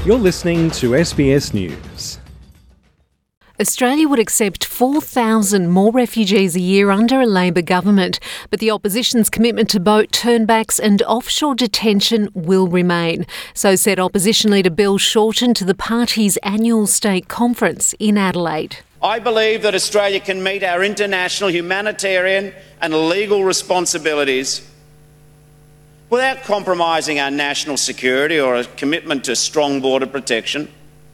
You're listening to SBS News. Australia would accept 4,000 more refugees a year under a Labor government, but the opposition's commitment to boat turnbacks and offshore detention will remain. So said opposition leader Bill Shorten to the party's annual state conference in Adelaide. I believe that Australia can meet our international humanitarian and legal responsibilities without compromising our national security or a commitment to strong border protection.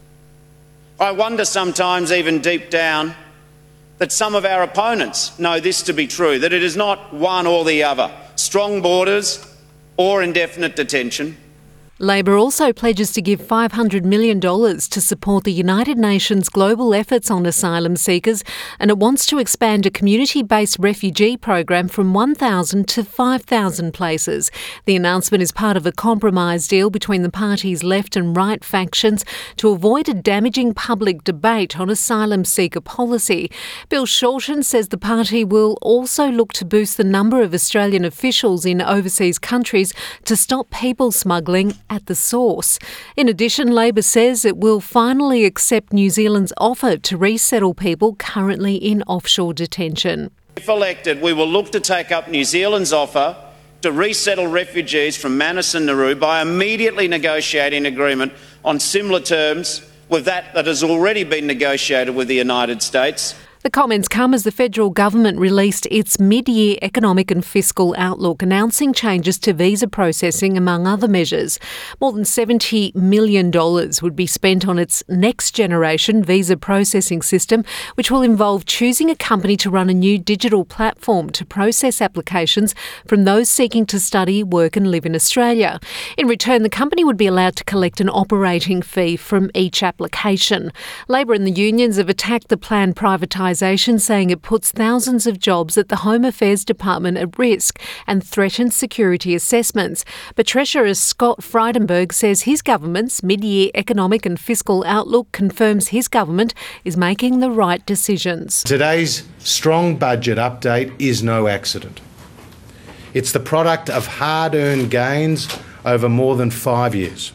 I wonder sometimes, even deep down, that some of our opponents know this to be true, that it is not one or the other, strong borders or indefinite detention. Labor also pledges to give $500 million to support the United Nations global efforts on asylum seekers, and it wants to expand a community-based refugee program from 1,000 to 5,000 places. The announcement is part of a compromise deal between the party's left and right factions to avoid a damaging public debate on asylum seeker policy. Bill Shorten says the party will also look to boost the number of Australian officials in overseas countries to stop people smuggling at the source. In addition, Labor says it will finally accept New Zealand's offer to resettle people currently in offshore detention. If elected, we will look to take up New Zealand's offer to resettle refugees from Manus and Nauru by immediately negotiating an agreement on similar terms with that has already been negotiated with the United States. The comments come as the federal government released its mid-year economic and fiscal outlook, announcing changes to visa processing, among other measures. More than $70 million would be spent on its next-generation visa processing system, which will involve choosing a company to run a new digital platform to process applications from those seeking to study, work and live in Australia. In return, the company would be allowed to collect an operating fee from each application. Labor and the unions have attacked the planned privatisation, saying it puts thousands of jobs at the Home Affairs Department at risk and threatens security assessments. But Treasurer Scott Frydenberg says his government's mid-year economic and fiscal outlook confirms his government is making the right decisions. Today's strong budget update is no accident. It's the product of hard-earned gains over more than 5 years.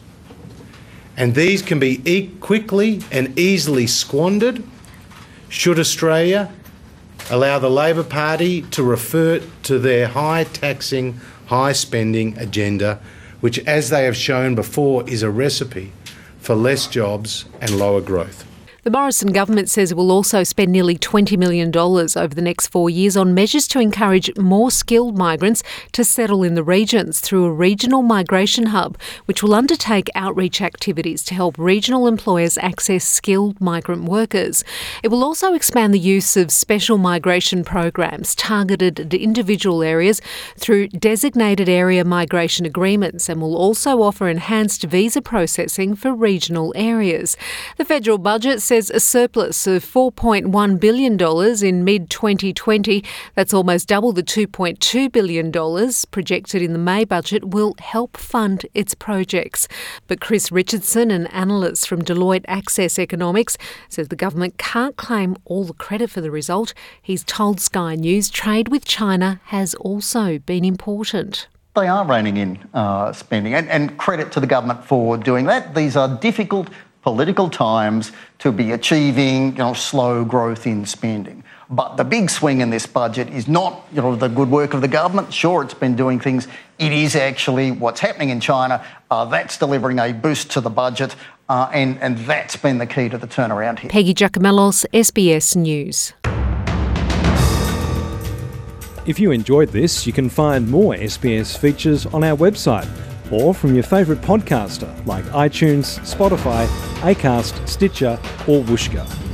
And these can be quickly and easily squandered should Australia allow the Labor Party to revert to their high-taxing, high-spending agenda, which, as they have shown before, is a recipe for less jobs and lower growth. The Morrison government says it will also spend nearly $20 million over the next 4 years on measures to encourage more skilled migrants to settle in the regions through a regional migration hub, which will undertake outreach activities to help regional employers access skilled migrant workers. It will also expand the use of special migration programs targeted at individual areas through designated area migration agreements, and will also offer enhanced visa processing for regional areas. The federal budget says a surplus of $4.1 billion in mid-2020, that's almost double the $2.2 billion projected in the May budget, will help fund its projects. But Chris Richardson, an analyst from Deloitte Access Economics, says the government can't claim all the credit for the result. He's told Sky News trade with China has also been important. They are reining in spending, and credit to the government for doing that. These are difficult political times to be achieving, slow growth in spending. But the big swing in this budget is not, the good work of the government. Sure, it's been doing things. It is actually what's happening in China. That's delivering a boost to the budget, and that's been the key to the turnaround here. Peggy Giacomellos, SBS News. If you enjoyed this, you can find more SBS features on our website or from your favourite podcaster like iTunes, Spotify, Acast, Stitcher or Whooshkaa.